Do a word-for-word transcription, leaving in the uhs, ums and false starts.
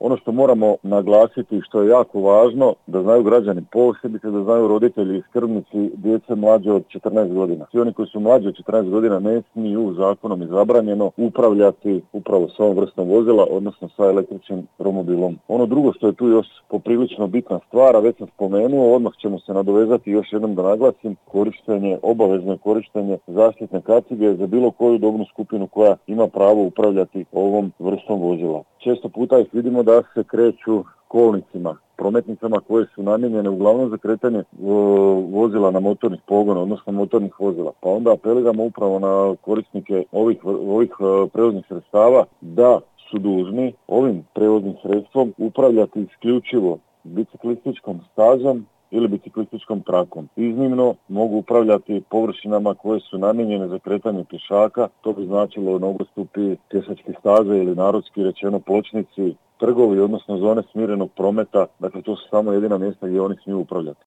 Ono što moramo naglasiti i što je jako važno, da znaju građani, posebice da znaju roditelji i skrbnici djece mlađe od četrnaest godina. Svi oni koji su mlađi od četrnaest godina ne smiju, zakonom je zabranjeno, upravljati upravo s ovom vrstom vozila, odnosno sa električnim romobilom. Ono drugo što je tu još poprilično bitna stvar, a već sam spomenuo, odmah ćemo se nadovezati još jednom da naglasim, korištenje, obavezno korištenje zaštitne kacige za bilo koju dobnu skupinu koja ima pravo upravljati ovom vrstom vozila. Često puta ih vidimo da se kreću kolnicima, prometnicama koje su namijenjene uglavnom za kretanje vozila na motornih pogona, odnosno motornih vozila. Pa onda apeliramo upravo na korisnike ovih, ovih prevoznih sredstava da su dužni ovim prevoznim sredstvom upravljati isključivo biciklističkom stazom ili biciklističkom trakom. Iznimno mogu upravljati površinama koje su namijenjene za kretanje pješaka, to bi značilo nogostupi, pješačke staze ili narodski rečeno pločnici, trgovi, odnosno zone smirenog prometa, dakle to su samo jedina mjesta gdje oni smiju upravljati.